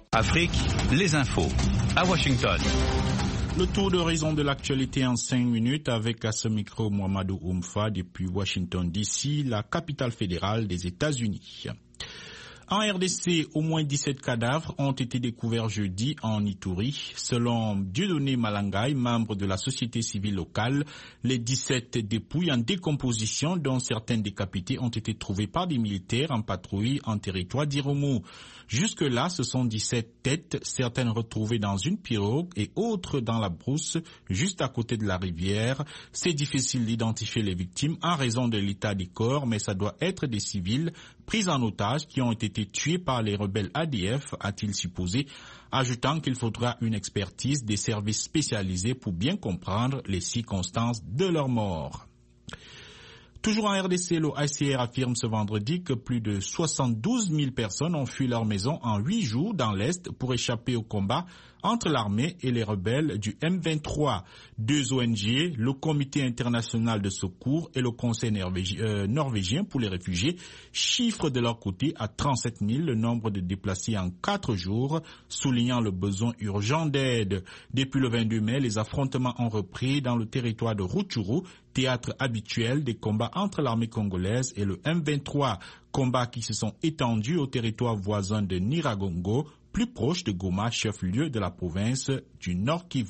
Afrique, les infos. À Washington. Le tour d'horizon de l'actualité en 5 minutes avec à ce micro Mohamedou Oumfa depuis Washington DC, la capitale fédérale des États-Unis. En RDC, au moins 17 cadavres ont été découverts jeudi en Ituri. Selon Dieudonné Malangay, membre de la société civile locale, les 17 dépouilles en décomposition, dont certaines décapitées, ont été trouvées par des militaires en patrouille en territoire d'Irumu. Jusque-là, ce sont 17 têtes, certaines retrouvées dans une pirogue et autres dans la brousse, juste à côté de la rivière. C'est difficile d'identifier les victimes en raison de l'état des corps, mais ça doit être des civils pris en otage qui ont été tués par les rebelles ADF, a-t-il supposé, ajoutant qu'il faudra une expertise des services spécialisés pour bien comprendre les circonstances de leur mort. Toujours en RDC, le HCR affirme ce vendredi que plus de 72 000 personnes ont fui leur maison en 8 jours dans l'Est pour échapper au combat entre l'armée et les rebelles du M23. 2 ONG, le Comité international de secours et le Conseil norvégien pour les réfugiés, chiffrent de leur côté à 37 000 le nombre de déplacés en 4 jours, soulignant le besoin urgent d'aide. Depuis le 22 mai, les affrontements ont repris dans le territoire de Rutshuru, théâtre habituel des combats entre l'armée congolaise et le M23, combats qui se sont étendus au territoire voisin de Nyiragongo, plus proche de Goma, chef-lieu de la province du Nord Kivu.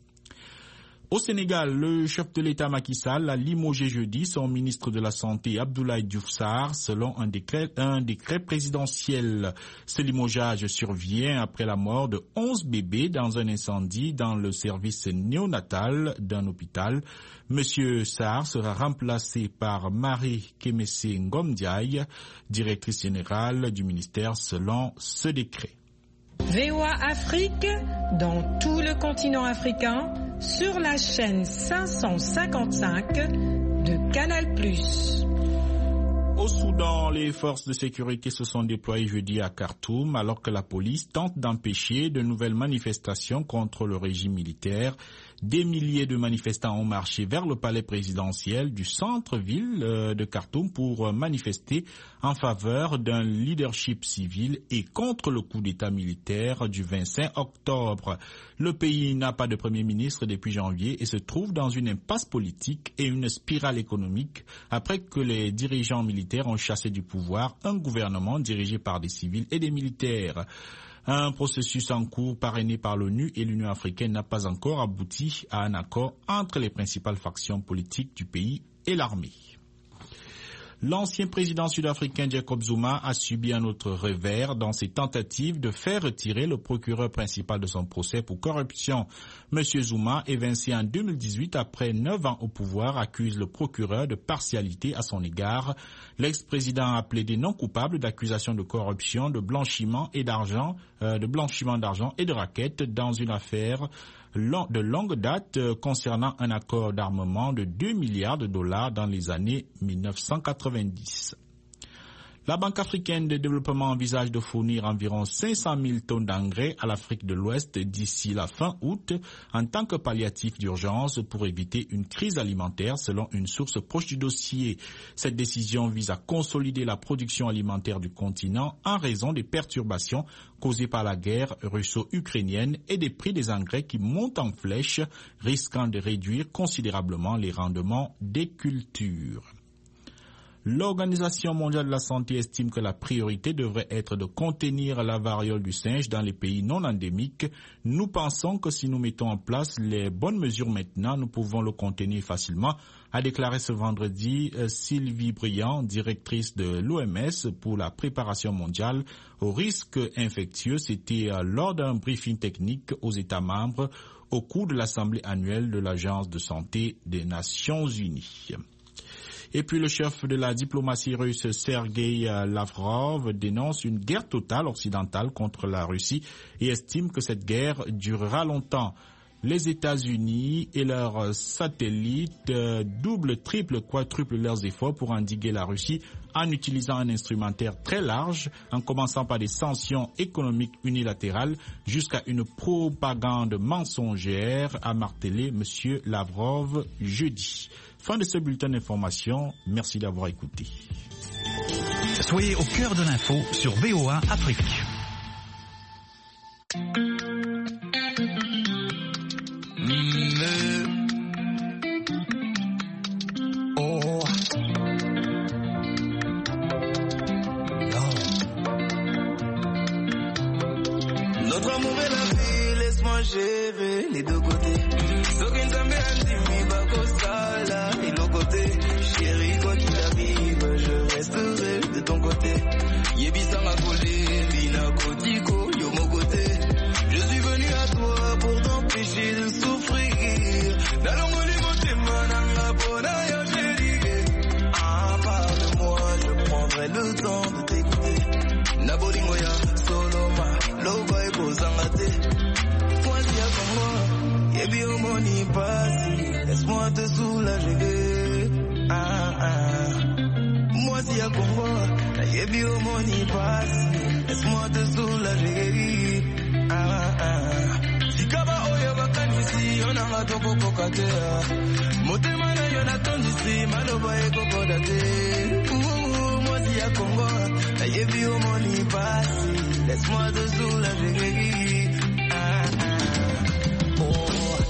Au Sénégal, le chef de l'État Macky Sall a limogé jeudi son ministre de la Santé Abdoulaye Diouf Sarr selon un décret présidentiel. Ce limogeage survient après la mort de 11 bébés dans un incendie dans le service néonatal d'un hôpital. Monsieur Sarr sera remplacé par Marie Kémessé Ngom-Ndiaye, directrice générale du ministère selon ce décret. VOA Afrique, dans tout le continent africain, sur la chaîne 555 de Canal+. Au Soudan, les forces de sécurité se sont déployées jeudi à Khartoum alors que la police tente d'empêcher de nouvelles manifestations contre le régime militaire. Des milliers de manifestants ont marché vers le palais présidentiel du centre-ville de Khartoum pour manifester en faveur d'un leadership civil et contre le coup d'État militaire du 25 octobre. Le pays n'a pas de premier ministre depuis janvier et se trouve dans une impasse politique et une spirale économique après que les dirigeants militaires ont chassé du pouvoir un gouvernement dirigé par des civils et des militaires. Un processus en cours parrainé par l'ONU et l'Union africaine n'a pas encore abouti à un accord entre les principales factions politiques du pays et l'armée. L'ancien président sud-africain Jacob Zuma a subi un autre revers dans ses tentatives de faire retirer le procureur principal de son procès pour corruption. Monsieur Zuma, évincé en 2018 après 9 ans au pouvoir, accuse le procureur de partialité à son égard. L'ex-président a plaidé non coupable d'accusations de corruption, de blanchiment d'argent et de raquettes dans une affaire de longue date concernant un accord d'armement de 2 milliards de dollars dans les années 1990. La Banque africaine de développement envisage de fournir environ 500 000 tonnes d'engrais à l'Afrique de l'Ouest d'ici la fin août en tant que palliatif d'urgence pour éviter une crise alimentaire selon une source proche du dossier. Cette décision vise à consolider la production alimentaire du continent en raison des perturbations causées par la guerre russo-ukrainienne et des prix des engrais qui montent en flèche, risquant de réduire considérablement les rendements des cultures. L'Organisation mondiale de la santé estime que la priorité devrait être de contenir la variole du singe dans les pays non endémiques. Nous pensons que si nous mettons en place les bonnes mesures maintenant, nous pouvons le contenir facilement, a déclaré ce vendredi Sylvie Briand, directrice de l'OMS pour la préparation mondiale aux risques infectieux. C'était lors d'un briefing technique aux États membres au cours de l'Assemblée annuelle de l'Agence de santé des Nations Unies. Et puis le chef de la diplomatie russe, Sergei Lavrov, dénonce une guerre totale occidentale contre la Russie et estime que cette guerre durera longtemps. Les États-Unis et leurs satellites doublent, triplent, quadruplent leurs efforts pour endiguer la Russie en utilisant un instrumentaire très large, en commençant par des sanctions économiques unilatérales jusqu'à une propagande mensongère, a martelé M. Lavrov jeudi. Fin de ce bulletin d'information. Merci d'avoir écouté. Soyez au cœur de l'info sur VOA Afrique. laisse-moi gérer les deux côtés. Sokinzambe Antimi Bakosala et l'autre côté. Chérie, quoi qu'il arrive, je resterai de ton côté. Yebisanga Kole, Bina Kotiko, yo mon côté. Je suis venu à toi pour t'empêcher de souffrir. Nalongoli motema nanga bona yo chérie. Ah, parle-moi, je prendrai le temps de t'écouter. Nabolingoya, Soloma, Loba et Bozangate. Moi si à Congo, yebi au moni passi. Laisse-moi te soulager. Ah, ah. Moi si à Congo, yebi au moni passi. Laisse-moi te soulager. Ah, ah. Sikaba oyo bakanisi, onanga toko kokatea. Motema na yo natondisi, maloba eko kodate. Moi si à Congo, yebi au moni passi. Laisse-moi te soulager. Ah, ah. Oh.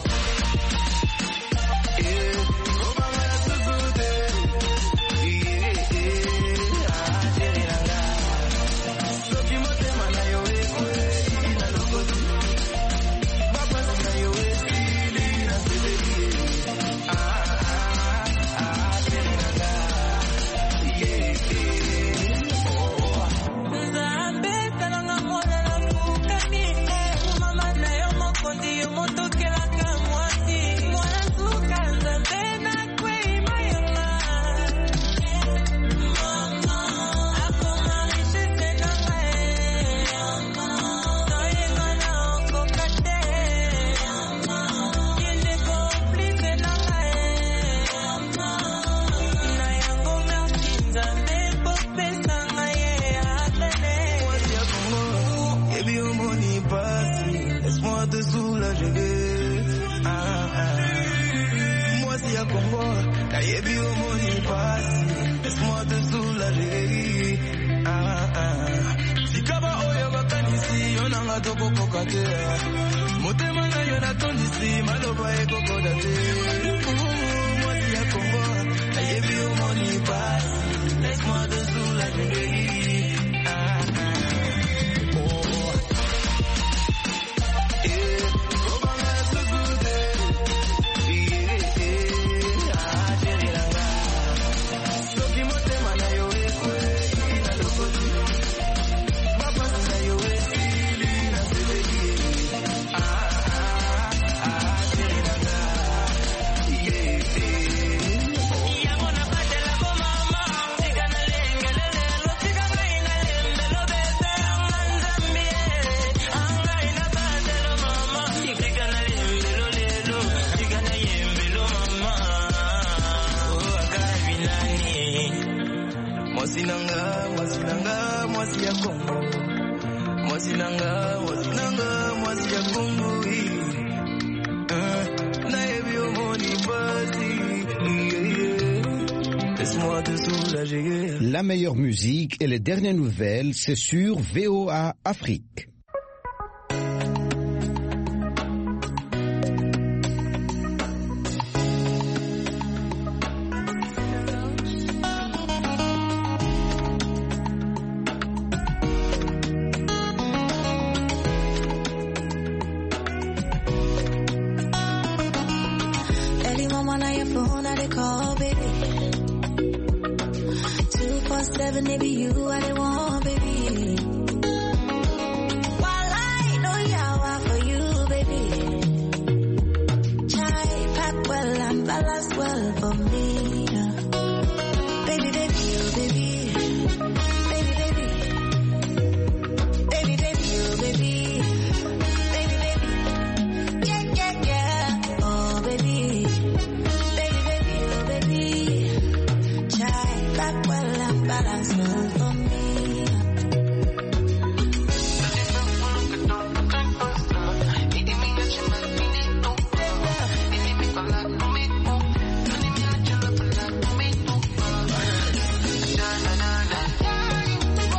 La meilleure musique et les dernières nouvelles, c'est sur VOA Afrique. Maybe you are the one, baby. While I know Yawa for you, baby. Chai pack well and balance well for me.